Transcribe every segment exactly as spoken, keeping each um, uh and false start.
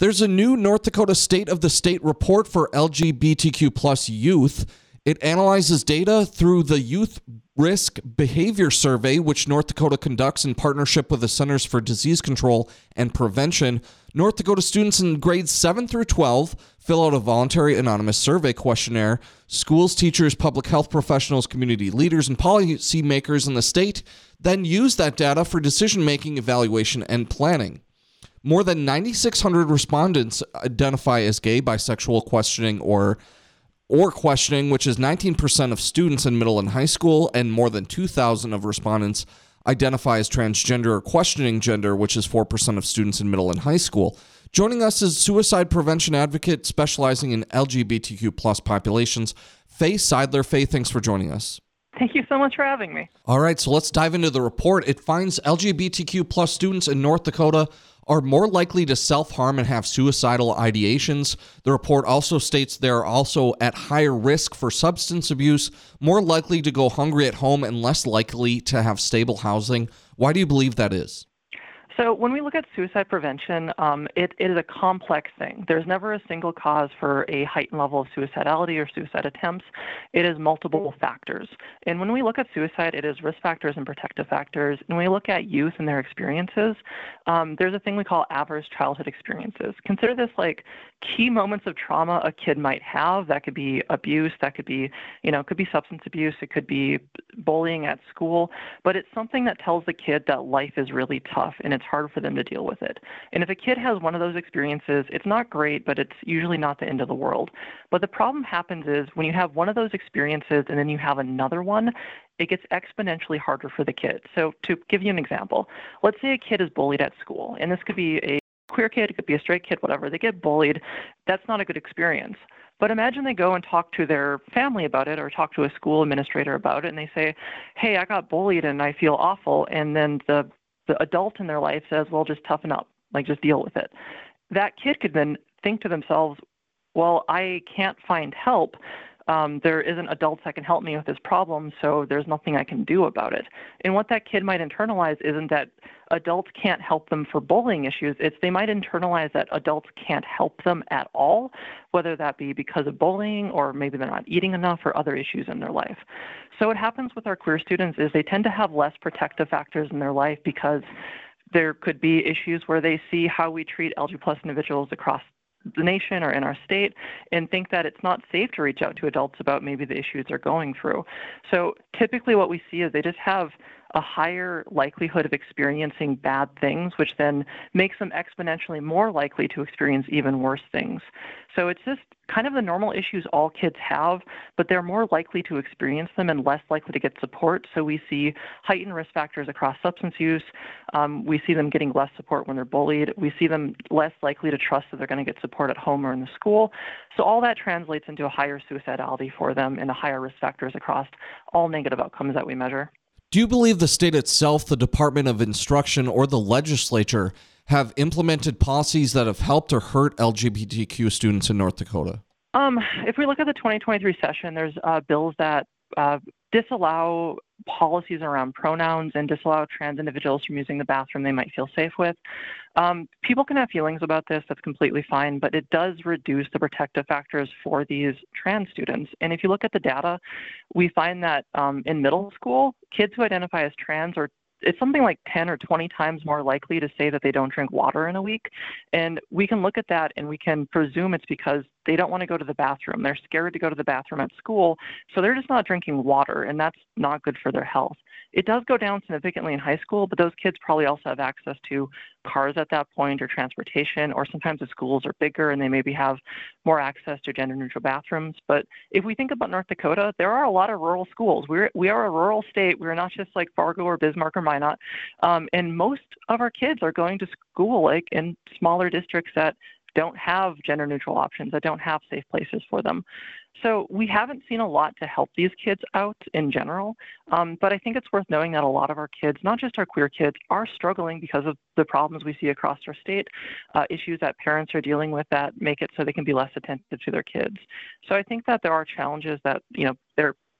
There's a new North Dakota State of the State report for L G B T Q plus youth. It analyzes data through the Youth Risk Behavior Survey, which North Dakota conducts in partnership with the Centers for Disease Control and Prevention. North Dakota students in grades seven through twelve fill out a voluntary anonymous survey questionnaire. Schools, teachers, public health professionals, community leaders, and policymakers in the state then use that data for decision-making, evaluation, and planning. More than nine thousand six hundred respondents identify as gay, bisexual, questioning, or or questioning, which is nineteen percent of students in middle and high school, and more than two thousand of respondents identify as transgender or questioning gender, which is four percent of students in middle and high school. Joining us is suicide prevention advocate specializing in L G B T Q plus populations, Faye Seidler. Faye, thanks for joining us. Thank you so much for having me. All right, so let's dive into the report. It finds L G B T Q plus students in North Dakota are more likely to self-harm and have suicidal ideations. The report also states they are also at higher risk for substance abuse, more likely to go hungry at home, and less likely to have stable housing. Why do you believe that is? So when we look at suicide prevention, um, it, it is a complex thing. There's never a single cause for a heightened level of suicidality or suicide attempts. It is multiple factors. And when we look at suicide, it is risk factors and protective factors. And when we look at youth and their experiences, um, there's a thing we call adverse childhood experiences. Consider this like key moments of trauma a kid might have. That could be abuse, that could be, you know, it could be substance abuse, it could be bullying at school, but it's something that tells the kid that life is really tough and it's hard for them to deal with it. And if a kid has one of those experiences, it's not great, but it's usually not the end of the world. But the problem happens is when you have one of those experiences and then you have another one, it gets exponentially harder for the kid. So to give you an example, let's say a kid is bullied at school, and this could be a queer kid, it could be a straight kid, whatever. They get bullied. That's not a good experience. But imagine they go and talk to their family about it or talk to a school administrator about it, and they say, hey, I got bullied and I feel awful. And then the, the adult in their life says, well, just toughen up, like just deal with it. That kid could then think to themselves, well, I can't find help. Um, there isn't adults that can help me with this problem, so there's nothing I can do about it. And what that kid might internalize isn't that adults can't help them for bullying issues. It's they might internalize that adults can't help them at all, whether that be because of bullying or maybe they're not eating enough or other issues in their life. So what happens with our queer students is they tend to have less protective factors in their life because there could be issues where they see how we treat L G plus individuals across the nation or in our state and think that it's not safe to reach out to adults about maybe the issues they're going through. So typically what we see is they just have a higher likelihood of experiencing bad things, which then makes them exponentially more likely to experience even worse things. So it's just kind of the normal issues all kids have, but they're more likely to experience them and less likely to get support. So we see heightened risk factors across substance use. Um, we see them getting less support when they're bullied. We see them less likely to trust that they're going to get support at home or in the school. So all that translates into a higher suicidality for them and a higher risk factors across all negative outcomes that we measure. Do you believe the state itself, the Department of Instruction, or the legislature have implemented policies that have helped or hurt L G B T Q students in North Dakota? Um, if we look at the twenty twenty-three session, there's uh, bills that uh, disallow policies around pronouns and disallow trans individuals from using the bathroom they might feel safe with. Um, people can have feelings about this, that's completely fine, but it does reduce the protective factors for these trans students. And if you look at the data, we find that um, in middle school, kids who identify as trans are it's something like ten or twenty times more likely to say that they don't drink water in a week. And we can look at that and we can presume it's because they don't want to go to the bathroom. They're scared to go to the bathroom at school, so they're just not drinking water, and that's not good for their health. It does go down significantly in high school, but those kids probably also have access to cars at that point or transportation, or sometimes the schools are bigger and they maybe have more access to gender-neutral bathrooms. But if we think about North Dakota, there are a lot of rural schools. We're, we are a rural state. We're not just like Fargo or Bismarck or Minot. Um, and most of our kids are going to school like in smaller districts that don't have gender-neutral options, that don't have safe places for them. So we haven't seen a lot to help these kids out in general, um, but I think it's worth knowing that a lot of our kids, not just our queer kids, are struggling because of the problems we see across our state, uh, issues that parents are dealing with that make it so they can be less attentive to their kids. So I think that there are challenges that, you know, they're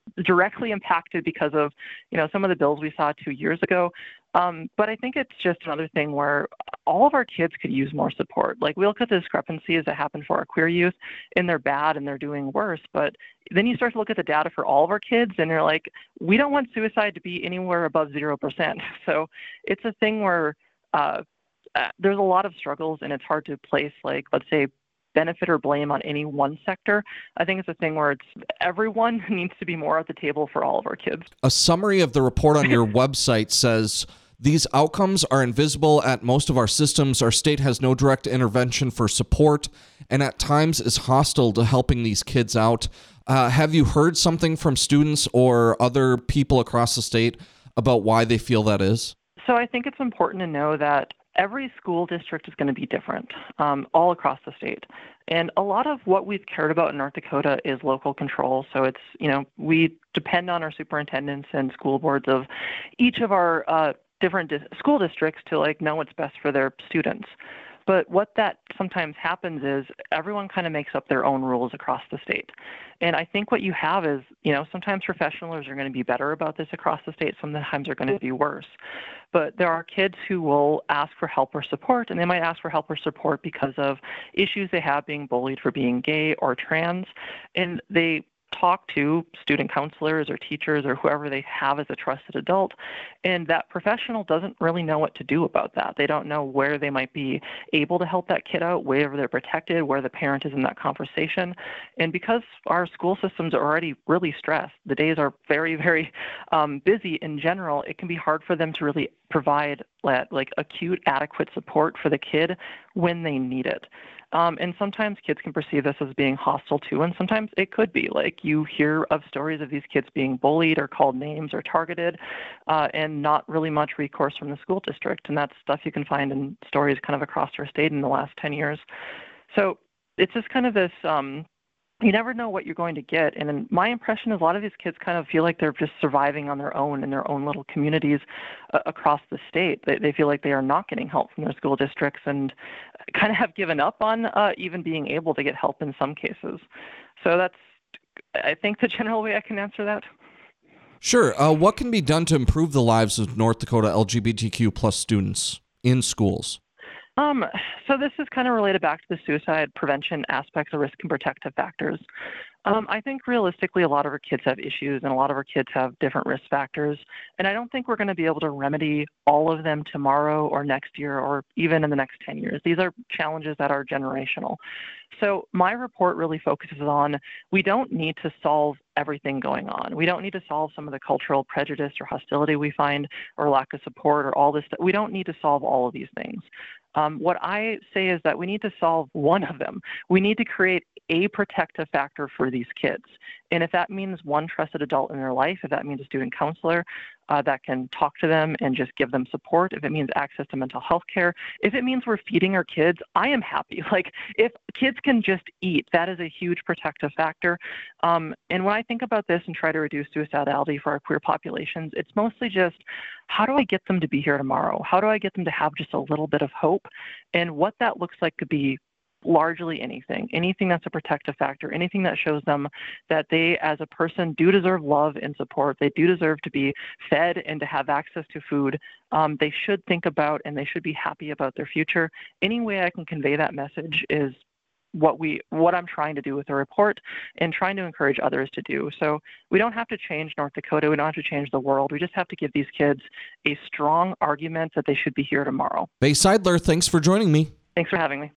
directly impacted because of, you know, some of the bills we saw two years ago. Um, but I think it's just another thing where all of our kids could use more support. Like, we look at the discrepancies that happen for our queer youth, and they're bad and they're doing worse. But then you start to look at the data for all of our kids, and you're like, we don't want suicide to be anywhere above zero percent. So it's a thing where uh, uh, there's a lot of struggles, and it's hard to place, like, let's say, benefit or blame on any one sector. I think it's a thing where it's everyone needs to be more at the table for all of our kids. A summary of the report on your website says, these outcomes are invisible at most of our systems. Our state has no direct intervention for support and at times is hostile to helping these kids out. Uh, have you heard something from students or other people across the state about why they feel that is? So I think it's important to know that every school district is going to be different um, all across the state. And a lot of what we've cared about in North Dakota is local control. So it's, you know, we depend on our superintendents and school boards of each of our uh, different di- school districts to like know what's best for their students. But what that sometimes happens is everyone kind of makes up their own rules across the state. And I think what you have is, you know, sometimes professionals are going to be better about this across the state, sometimes they're going to be worse. But there are kids who will ask for help or support, and they might ask for help or support because of issues they have being bullied for being gay or trans, and they talk to student counselors or teachers or whoever they have as a trusted adult, and that professional doesn't really know what to do about that. They don't know where they might be able to help that kid out, where they're protected, where the parent is in that conversation. And because our school systems are already really stressed, the days are very, very um, busy in general, it can be hard for them to really provide like acute, adequate support for the kid when they need it. Um, and sometimes kids can perceive this as being hostile too, and sometimes it could be. Like, you hear of stories of these kids being bullied or called names or targeted, uh, and not really much recourse from the school district. And that's stuff you can find in stories kind of across our state in the last ten years. So it's just kind of this, um, you never know what you're going to get. And in my impression is a lot of these kids kind of feel like they're just surviving on their own in their own little communities uh, across the state. They, they feel like they are not getting help from their school districts and kind of have given up on uh, even being able to get help in some cases. So that's, I think, the general way I can answer that. Sure. Uh, what can be done to improve the lives of North Dakota L G B T Q plus students in schools? Um, so this is kind of related back to the suicide prevention aspects of risk and protective factors. Um, I think realistically, a lot of our kids have issues and a lot of our kids have different risk factors. And I don't think we're going to be able to remedy all of them tomorrow or next year or even in the next ten years. These are challenges that are generational. So my report really focuses on, we don't need to solve everything going on. We don't need to solve some of the cultural prejudice or hostility we find or lack of support or all this stuff. We don't need to solve all of these things. Um, what I say is that we need to solve one of them. We need to create a protective factor for these kids. And if that means one trusted adult in their life, if that means a student counselor uh, that can talk to them and just give them support, if it means access to mental health care, if it means we're feeding our kids, I am happy. Like, if kids can just eat, that is a huge protective factor. Um, and when I think about this and try to reduce suicidality for our queer populations, it's mostly just, how do I get them to be here tomorrow? How do I get them to have just a little bit of hope? And what that looks like could be largely anything, anything that's a protective factor, anything that shows them that they as a person do deserve love and support. They do deserve to be fed and to have access to food. Um, they should think about and they should be happy about their future. Any way I can convey that message is what we what I'm trying to do with the report and trying to encourage others to do. So we don't have to change North Dakota. We don't have to change the world. We just have to give these kids a strong argument that they should be here tomorrow. Bay Seidler, thanks for joining me. Thanks for having me.